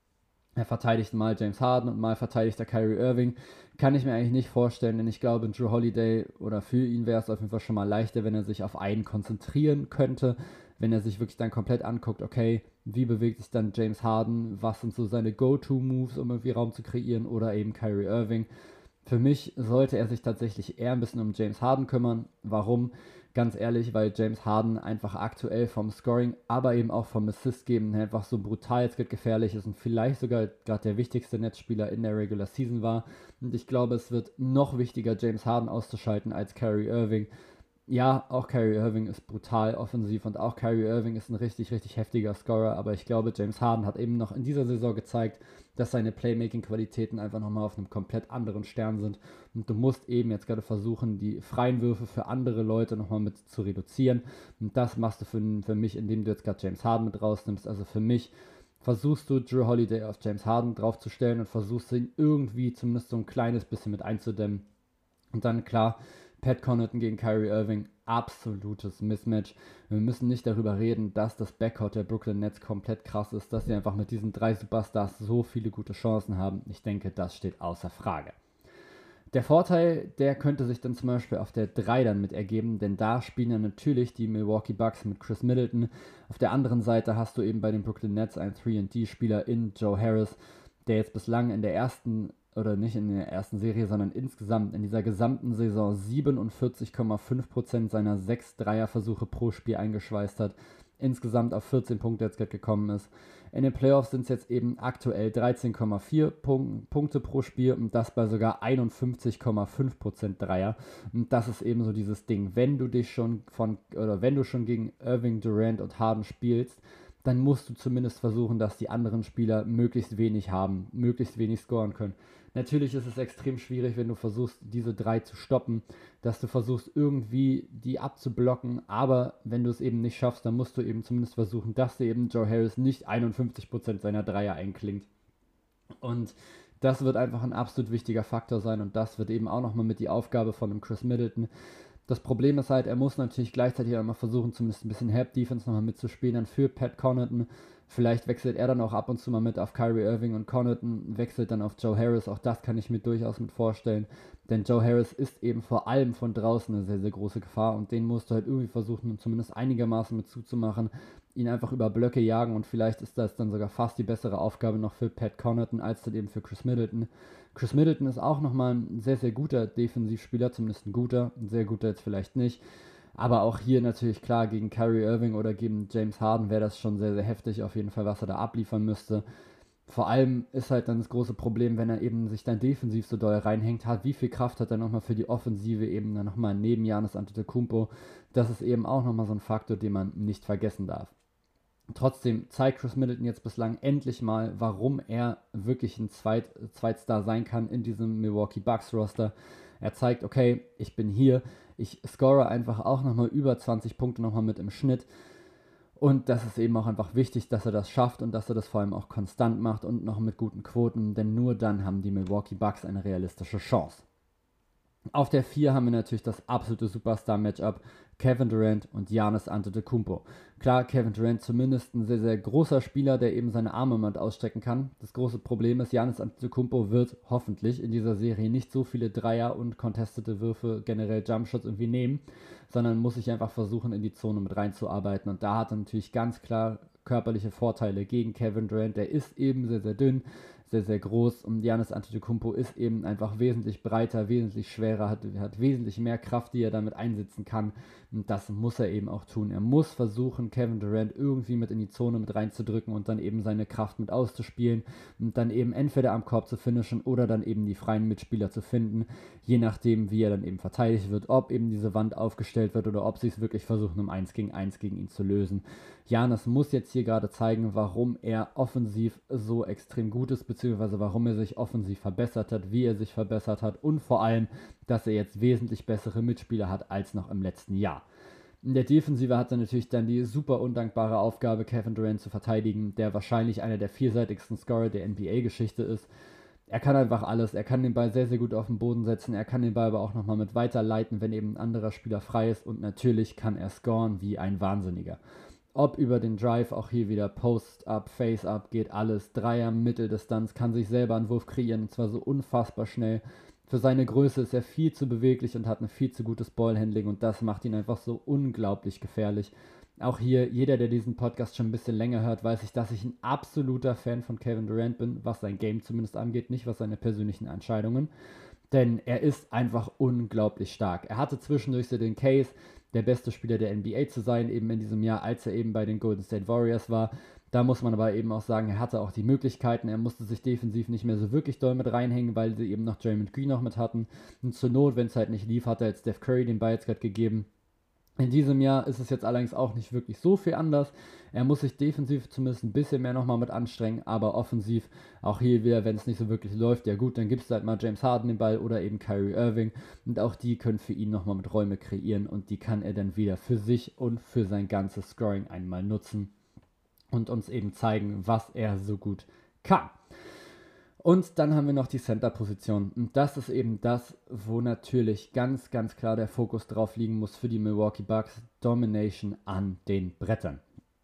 Er verteidigt mal James Harden und mal verteidigt er Kyrie Irving. Kann ich mir eigentlich nicht vorstellen, denn ich glaube, Jrue Holiday, oder für ihn wäre es auf jeden Fall schon mal leichter, wenn er sich auf einen konzentrieren könnte. Wenn er sich wirklich dann komplett anguckt, okay, wie bewegt sich dann James Harden, was sind so seine Go-To-Moves, um irgendwie Raum zu kreieren, oder eben Kyrie Irving. Für mich sollte er sich tatsächlich eher ein bisschen um James Harden kümmern. Warum? Ganz ehrlich, weil James Harden einfach aktuell vom Scoring, aber eben auch vom Assist geben einfach so brutal jetzt gefährlich ist und vielleicht sogar gerade der wichtigste Netzspieler in der Regular Season war. Und ich glaube, es wird noch wichtiger, James Harden auszuschalten als Kyrie Irving. Ja, auch Kyrie Irving ist brutal offensiv und auch Kyrie Irving ist ein richtig, richtig heftiger Scorer, aber ich glaube, James Harden hat eben noch in dieser Saison gezeigt, dass seine Playmaking-Qualitäten einfach nochmal auf einem komplett anderen Stern sind, und du musst eben jetzt gerade versuchen, die freien Würfe für andere Leute nochmal mit zu reduzieren, und das machst du für, für mich, indem du jetzt gerade James Harden mit rausnimmst. Also für mich versuchst du Jrue Holiday auf James Harden draufzustellen und versuchst ihn irgendwie zumindest so ein kleines bisschen mit einzudämmen. Und dann klar, Pat Connaughton gegen Kyrie Irving, absolutes Mismatch. Wir müssen nicht darüber reden, dass das Backcourt der Brooklyn Nets komplett krass ist, dass sie einfach mit diesen drei Superstars so viele gute Chancen haben. Ich denke, das steht außer Frage. Der Vorteil, der könnte sich dann zum Beispiel auf der drei dann mit ergeben, denn da spielen ja natürlich die Milwaukee Bucks mit Chris Middleton. Auf der anderen Seite hast du eben bei den Brooklyn Nets einen drei und D-Spieler in Joe Harris, der jetzt bislang in der ersten oder nicht in der ersten Serie, sondern insgesamt in dieser gesamten Saison siebenundvierzig Komma fünf Prozent seiner sechs Dreierversuche pro Spiel eingeschweißt hat, insgesamt auf vierzehn Punkte jetzt gerade gekommen ist. In den Playoffs sind es jetzt eben aktuell dreizehn Komma vier Punk- Punkte pro Spiel, und das bei sogar einundfünfzig Komma fünf Prozent Dreier. Und das ist eben so dieses Ding, wenn du dich schon von oder wenn du schon gegen Irving, Durant und Harden spielst, dann musst du zumindest versuchen, dass die anderen Spieler möglichst wenig haben, möglichst wenig scoren können. Natürlich ist es extrem schwierig, wenn du versuchst, diese drei zu stoppen, dass du versuchst, irgendwie die abzublocken, aber wenn du es eben nicht schaffst, dann musst du eben zumindest versuchen, dass dir eben Joe Harris nicht einundfünfzig Prozent seiner Dreier einklingt. Und das wird einfach ein absolut wichtiger Faktor sein, und das wird eben auch nochmal mit die Aufgabe von einem Chris Middleton. Das Problem ist halt, er muss natürlich gleichzeitig auch mal versuchen, zumindest ein bisschen Help-Defense nochmal mitzuspielen, dann für Pat Connaughton. Vielleicht wechselt er dann auch ab und zu mal mit auf Kyrie Irving, und Connaughton wechselt dann auf Joe Harris. Auch das kann ich mir durchaus mit vorstellen, denn Joe Harris ist eben vor allem von draußen eine sehr, sehr große Gefahr, und den musst du halt irgendwie versuchen, zumindest einigermaßen mit zuzumachen, ihn einfach über Blöcke jagen, und vielleicht ist das dann sogar fast die bessere Aufgabe noch für Pat Connaughton als dann eben für Chris Middleton. Chris Middleton ist auch nochmal ein sehr, sehr guter Defensivspieler, zumindest ein guter, ein sehr guter jetzt vielleicht nicht. Aber auch hier natürlich klar, gegen Kyrie Irving oder gegen James Harden wäre das schon sehr, sehr heftig auf jeden Fall, was er da abliefern müsste. Vor allem ist halt dann das große Problem, wenn er eben sich dann defensiv so doll reinhängt hat, wie viel Kraft hat er nochmal für die Offensive eben dann nochmal neben Giannis Antetokounmpo. Das ist eben auch nochmal so ein Faktor, den man nicht vergessen darf. Trotzdem zeigt Chris Middleton jetzt bislang endlich mal, warum er wirklich ein Zweit, Zweitstar sein kann in diesem Milwaukee Bucks Roster. Er zeigt, okay, ich bin hier, ich score einfach auch nochmal über zwanzig Punkte nochmal mit im Schnitt. Und das ist eben auch einfach wichtig, dass er das schafft und dass er das vor allem auch konstant macht und noch mit guten Quoten, denn nur dann haben die Milwaukee Bucks eine realistische Chance. Auf der vier haben wir natürlich das absolute Superstar-Matchup, Kevin Durant und Giannis Antetokounmpo. Klar, Kevin Durant zumindest ein sehr, sehr großer Spieler, der eben seine Arme mal ausstrecken kann. Das große Problem ist, Giannis Antetokounmpo wird hoffentlich in dieser Serie nicht so viele Dreier und contestete Würfe, generell Jumpshots irgendwie nehmen, sondern muss sich einfach versuchen, in die Zone mit reinzuarbeiten. Und da hat er natürlich ganz klar körperliche Vorteile gegen Kevin Durant. Der ist eben sehr, sehr dünn, sehr, sehr groß und Giannis Antetokounmpo ist eben einfach wesentlich breiter, wesentlich schwerer, hat, hat wesentlich mehr Kraft, die er damit einsetzen kann und das muss er eben auch tun. Er muss versuchen, Kevin Durant irgendwie mit in die Zone mit reinzudrücken und dann eben seine Kraft mit auszuspielen und dann eben entweder am Korb zu finishen oder dann eben die freien Mitspieler zu finden, je nachdem, wie er dann eben verteidigt wird, ob eben diese Wand aufgestellt wird oder ob sie es wirklich versuchen, um eins gegen eins gegen ihn zu lösen. Giannis muss jetzt hier gerade zeigen, warum er offensiv so extrem gut ist, beziehungsweise warum er sich offensiv verbessert hat, wie er sich verbessert hat und vor allem, dass er jetzt wesentlich bessere Mitspieler hat als noch im letzten Jahr. In der Defensive hat er natürlich dann die super undankbare Aufgabe, Kevin Durant zu verteidigen, der wahrscheinlich einer der vielseitigsten Scorer der N B A-Geschichte ist. Er kann einfach alles, er kann den Ball sehr, sehr gut auf den Boden setzen, er kann den Ball aber auch nochmal mit weiterleiten, wenn eben ein anderer Spieler frei ist und natürlich kann er scoren wie ein Wahnsinniger. Ob über den Drive, auch hier wieder Post-Up, Face-Up, geht alles. Dreier, Mitteldistanz, kann sich selber einen Wurf kreieren und zwar so unfassbar schnell. Für seine Größe ist er viel zu beweglich und hat ein viel zu gutes Ballhandling und das macht ihn einfach so unglaublich gefährlich. Auch hier, jeder, der diesen Podcast schon ein bisschen länger hört, weiß ich, dass ich ein absoluter Fan von Kevin Durant bin, was sein Game zumindest angeht, nicht was seine persönlichen Entscheidungen. Denn er ist einfach unglaublich stark. Er hatte zwischendurch so den Case, der beste Spieler der N B A zu sein, eben in diesem Jahr, als er eben bei den Golden State Warriors war. Da muss man aber eben auch sagen, er hatte auch die Möglichkeiten, er musste sich defensiv nicht mehr so wirklich doll mit reinhängen, weil sie eben noch Draymond Green noch mit hatten. Und zur Not, wenn es halt nicht lief, hat er jetzt Steph Curry den Ball jetzt gerade gegeben. In diesem Jahr ist es jetzt allerdings auch nicht wirklich so viel anders. Er muss sich defensiv zumindest ein bisschen mehr nochmal mit anstrengen, aber offensiv auch hier wieder, wenn es nicht so wirklich läuft, ja gut, dann gibt es halt mal James Harden den Ball oder eben Kyrie Irving und auch die können für ihn nochmal mit Räume kreieren und die kann er dann wieder für sich und für sein ganzes Scoring einmal nutzen und uns eben zeigen, was er so gut kann. Und dann haben wir noch die Center-Position. Und das ist eben das, wo natürlich ganz, ganz klar der Fokus drauf liegen muss für die Milwaukee Bucks. Domination an den Brettern.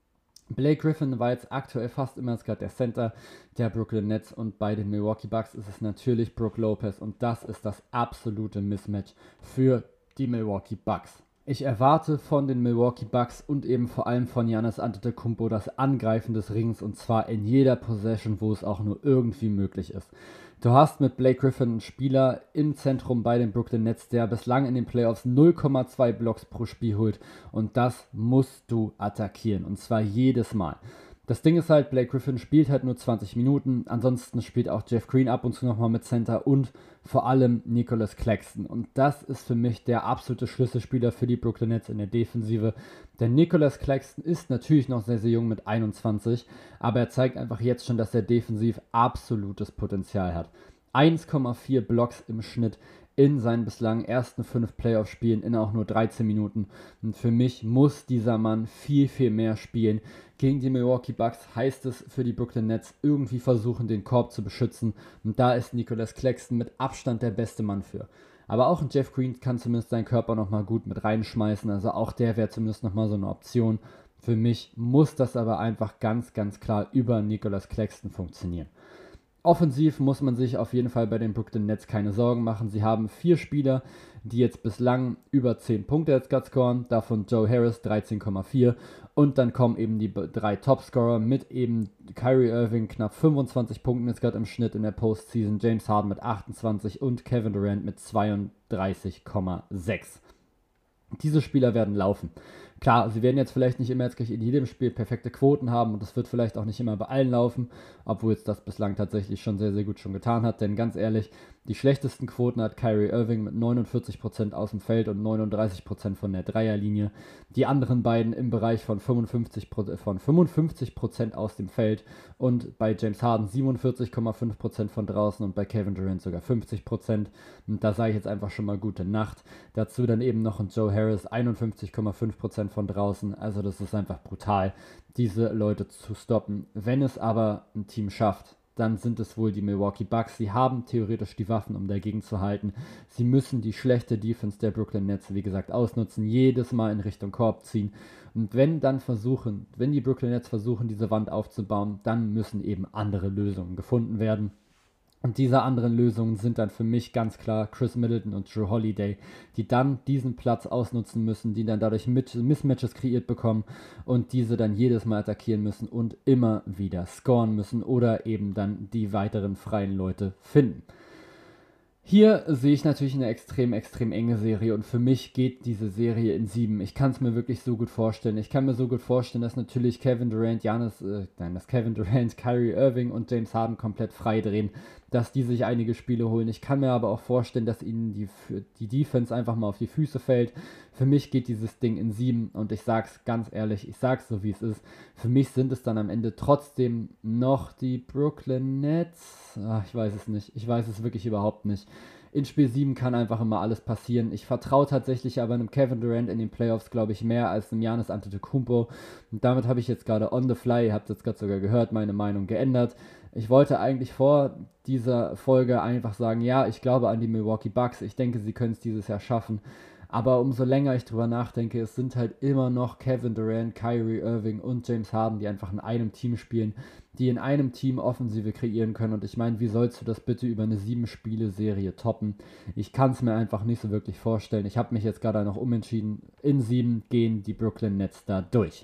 Blake Griffin war jetzt aktuell fast immer gerade der Center der Brooklyn Nets und bei den Milwaukee Bucks ist es natürlich Brook Lopez und das ist das absolute Mismatch für die Milwaukee Bucks. Ich erwarte von den Milwaukee Bucks und eben vor allem von Giannis Antetokounmpo das Angreifen des Rings und zwar in jeder Possession, wo es auch nur irgendwie möglich ist. Du hast mit Blake Griffin einen Spieler im Zentrum bei den Brooklyn Nets, der bislang in den Playoffs null Komma zwei Blocks pro Spiel holt und das musst du attackieren und zwar jedes Mal. Das Ding ist halt, Blake Griffin spielt halt nur zwanzig Minuten, ansonsten spielt auch Jeff Green ab und zu nochmal mit Center und vor allem Nicholas Claxton. Und das ist für mich der absolute Schlüsselspieler für die Brooklyn Nets in der Defensive. Denn Nicholas Claxton ist natürlich noch sehr, sehr jung mit einundzwanzig, aber er zeigt einfach jetzt schon, dass er defensiv absolutes Potenzial hat. eins Komma vier Blocks im Schnitt in seinen bislang ersten fünf Playoff-Spielen in auch nur dreizehn Minuten. Und für mich muss dieser Mann viel, viel mehr spielen. Gegen die Milwaukee Bucks heißt es für die Brooklyn Nets irgendwie versuchen, den Korb zu beschützen. Und da ist Nicholas Claxton mit Abstand der beste Mann für. Aber auch ein Jeff Green kann zumindest seinen Körper nochmal gut mit reinschmeißen. Also auch der wäre zumindest nochmal so eine Option. Für mich muss das aber einfach ganz, ganz klar über Nicholas Claxton funktionieren. Offensiv muss man sich auf jeden Fall bei den Brooklyn Nets keine Sorgen machen. Sie haben vier Spieler, die jetzt bislang über zehn Punkte jetzt gerade scoren. Davon Joe Harris dreizehn Komma vier. Und dann kommen eben die drei Topscorer mit eben Kyrie Irving knapp fünfundzwanzig Punkten jetzt gerade im Schnitt in der Postseason. James Harden mit achtundzwanzig und Kevin Durant mit zweiunddreißig Komma sechs. Diese Spieler werden laufen. Klar, sie werden jetzt vielleicht nicht immer jetzt gleich in jedem Spiel perfekte Quoten haben und das wird vielleicht auch nicht immer bei allen laufen, obwohl es das bislang tatsächlich schon sehr, sehr gut schon getan hat, denn ganz ehrlich, die schlechtesten Quoten hat Kyrie Irving mit neunundvierzig Prozent aus dem Feld und neununddreißig Prozent von der Dreierlinie. Die anderen beiden im Bereich von fünfundfünfzig Prozent aus dem Feld und bei James Harden siebenundvierzig Komma fünf Prozent von draußen und bei Kevin Durant sogar fünfzig Prozent. Und da sage ich jetzt einfach schon mal gute Nacht. Dazu dann eben noch ein Joe Harris, einundfünfzig Komma fünf Prozent von draußen. Also das ist einfach brutal, diese Leute zu stoppen. Wenn es aber ein Team schafft, dann sind es wohl die Milwaukee Bucks. Sie haben theoretisch die Waffen, um dagegen zu halten. Sie müssen die schlechte Defense der Brooklyn Nets, wie gesagt, ausnutzen, jedes Mal in Richtung Korb ziehen. Und wenn dann versuchen, wenn die Brooklyn Nets versuchen, diese Wand aufzubauen, dann müssen eben andere Lösungen gefunden werden. Und diese anderen Lösungen sind dann für mich ganz klar Chris Middleton und Jrue Holiday, die dann diesen Platz ausnutzen müssen, die dann dadurch mit Mismatches kreiert bekommen und diese dann jedes Mal attackieren müssen und immer wieder scoren müssen oder eben dann die weiteren freien Leute finden. Hier sehe ich natürlich eine extrem, extrem enge Serie und für mich geht diese Serie in sieben. Ich kann es mir wirklich so gut vorstellen. Ich kann mir so gut vorstellen, dass natürlich Kevin Durant, Giannis, äh, nein, dass Kevin Durant, Kyrie Irving und James Harden komplett frei drehen, dass die sich einige Spiele holen. Ich kann mir aber auch vorstellen, dass ihnen die, die Defense einfach mal auf die Füße fällt. Für mich geht dieses Ding in sieben und ich sag's ganz ehrlich, ich sag's so wie es ist. Für mich sind es dann am Ende trotzdem noch die Brooklyn Nets. Ach, ich weiß es nicht. Ich weiß es wirklich überhaupt nicht. In Spiel sieben kann einfach immer alles passieren. Ich vertraue tatsächlich aber einem Kevin Durant in den Playoffs, glaube ich, mehr als einem Giannis Antetokounmpo. Und damit habe ich jetzt gerade on the fly, ihr habt es jetzt gerade sogar gehört, meine Meinung geändert. Ich wollte eigentlich vor dieser Folge einfach sagen, ja, ich glaube an die Milwaukee Bucks. Ich denke, sie können es dieses Jahr schaffen. Aber umso länger ich drüber nachdenke, es sind halt immer noch Kevin Durant, Kyrie Irving und James Harden, die einfach in einem Team spielen, die in einem Team Offensive kreieren können. Und ich meine, wie sollst du das bitte über eine sieben-Spiele-Serie toppen? Ich kann es mir einfach nicht so wirklich vorstellen. Ich habe mich jetzt gerade noch umentschieden. In sieben gehen die Brooklyn Nets da durch.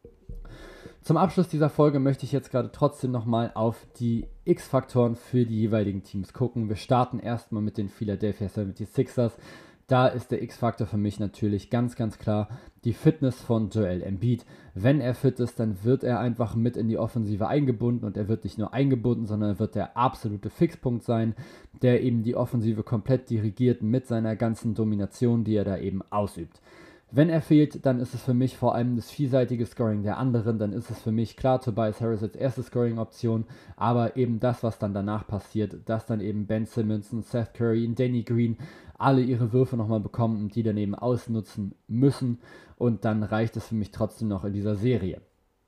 Zum Abschluss dieser Folge möchte ich jetzt gerade trotzdem nochmal auf die X-Faktoren für die jeweiligen Teams gucken. Wir starten erstmal mit den Philadelphia seventy-sixers. Da ist der X-Faktor für mich natürlich ganz, ganz klar die Fitness von Joel Embiid. Wenn er fit ist, dann wird er einfach mit in die Offensive eingebunden und er wird nicht nur eingebunden, sondern er wird der absolute Fixpunkt sein, der eben die Offensive komplett dirigiert mit seiner ganzen Domination, die er da eben ausübt. Wenn er fehlt, dann ist es für mich vor allem das vielseitige Scoring der anderen, dann ist es für mich klar Tobias Harris als erste Scoring-Option, aber eben das, was dann danach passiert, dass dann eben Ben Simmons und Seth Curry und Danny Green alle ihre Würfe nochmal bekommen und die dann eben ausnutzen müssen und dann reicht es für mich trotzdem noch in dieser Serie.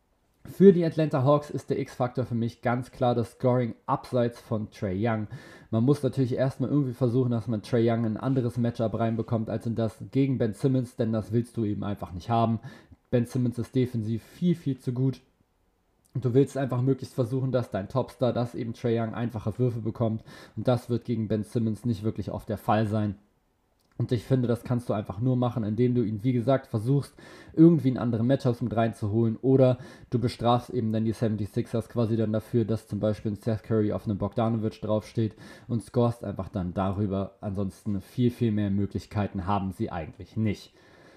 Für die Atlanta Hawks ist der X-Faktor für mich ganz klar das Scoring abseits von Trae Young. Man muss natürlich erstmal irgendwie versuchen, dass man Trae Young ein anderes Matchup reinbekommt als in das gegen Ben Simmons, denn das willst du eben einfach nicht haben. Ben Simmons ist defensiv viel, viel zu gut. Du willst einfach möglichst versuchen, dass dein Topstar, dass eben Trae Young einfache Würfe bekommt und das wird gegen Ben Simmons nicht wirklich oft der Fall sein. Und ich finde, das kannst du einfach nur machen, indem du ihn, wie gesagt, versuchst, irgendwie in andere Matchups mit reinzuholen oder du bestrafst eben dann die seventy-sixers quasi dann dafür, dass zum Beispiel ein Seth Curry auf einem Bogdanovic draufsteht und scorest einfach dann darüber. Ansonsten viel, viel mehr Möglichkeiten haben sie eigentlich nicht.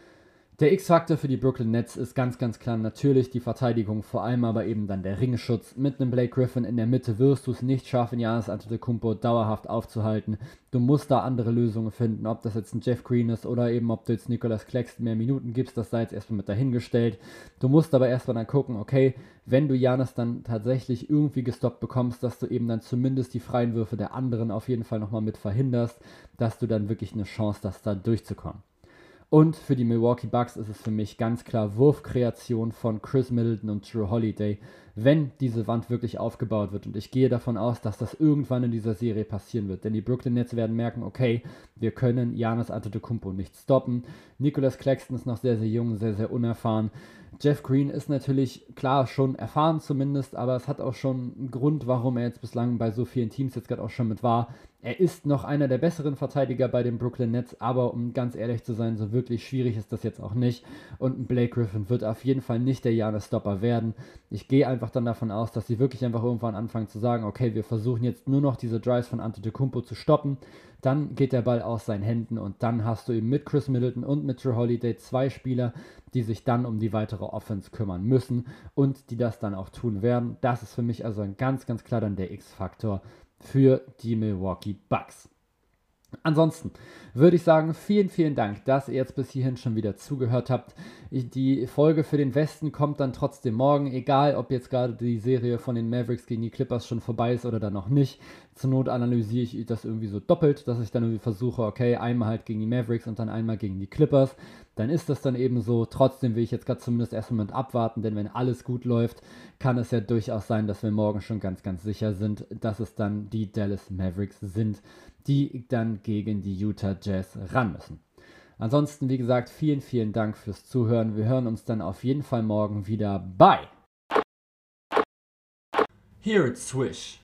Der X-Faktor für die Brooklyn Nets ist ganz, ganz klar natürlich die Verteidigung, vor allem aber eben dann der Ringschutz. Mit einem Blake Griffin in der Mitte wirst du es nicht schaffen, Giannis Antetokounmpo dauerhaft aufzuhalten. Du musst da andere Lösungen finden, ob das jetzt ein Jeff Green ist oder eben ob du jetzt Nicholas Claxton mehr Minuten gibst, das sei jetzt erstmal mit dahingestellt. Du musst aber erstmal dann gucken, okay, wenn du Giannis dann tatsächlich irgendwie gestoppt bekommst, dass du eben dann zumindest die freien Würfe der anderen auf jeden Fall nochmal mit verhinderst, dass du dann wirklich eine Chance hast, da durchzukommen. Und für die Milwaukee Bucks ist es für mich ganz klar Wurfkreation von Chris Middleton und Jrue Holiday, wenn diese Wand wirklich aufgebaut wird. Und ich gehe davon aus, dass das irgendwann in dieser Serie passieren wird. Denn die Brooklyn Nets werden merken, okay, wir können Giannis Antetokounmpo nicht stoppen. Nicholas Claxton ist noch sehr, sehr jung, sehr, sehr unerfahren. Jeff Green ist natürlich, klar, schon erfahren zumindest, aber es hat auch schon einen Grund, warum er jetzt bislang bei so vielen Teams jetzt gerade auch schon mit war. Er ist noch einer der besseren Verteidiger bei den Brooklyn Nets, aber um ganz ehrlich zu sein, so wirklich schwierig ist das jetzt auch nicht. Und Blake Griffin wird auf jeden Fall nicht der Giannis-Stopper werden. Ich gehe einfach dann davon aus, dass sie wirklich einfach irgendwann anfangen zu sagen, okay, wir versuchen jetzt nur noch diese Drives von Antetokounmpo zu stoppen. Dann geht der Ball aus seinen Händen und dann hast du eben mit Chris Middleton und mit Jrue Holiday zwei Spieler, die sich dann um die weitere Offense kümmern müssen und die das dann auch tun werden. Das ist für mich also ein ganz, ganz klar dann der X-Faktor für die Milwaukee Bucks. Ansonsten würde ich sagen, vielen, vielen Dank, dass ihr jetzt bis hierhin schon wieder zugehört habt. Die Folge für den Westen kommt dann trotzdem morgen, egal ob jetzt gerade die Serie von den Mavericks gegen die Clippers schon vorbei ist oder dann noch nicht. Zur Not analysiere ich das irgendwie so doppelt, dass ich dann irgendwie versuche, okay, einmal halt gegen die Mavericks und dann einmal gegen die Clippers. Dann ist das dann eben so. Trotzdem will ich jetzt gerade zumindest erst einen Moment abwarten, denn wenn alles gut läuft, kann es ja durchaus sein, dass wir morgen schon ganz, ganz sicher sind, dass es dann die Dallas Mavericks sind, die dann gegen die Utah Jazz ran müssen. Ansonsten, wie gesagt, vielen, vielen Dank fürs Zuhören. Wir hören uns dann auf jeden Fall morgen wieder bei Hear It Swish.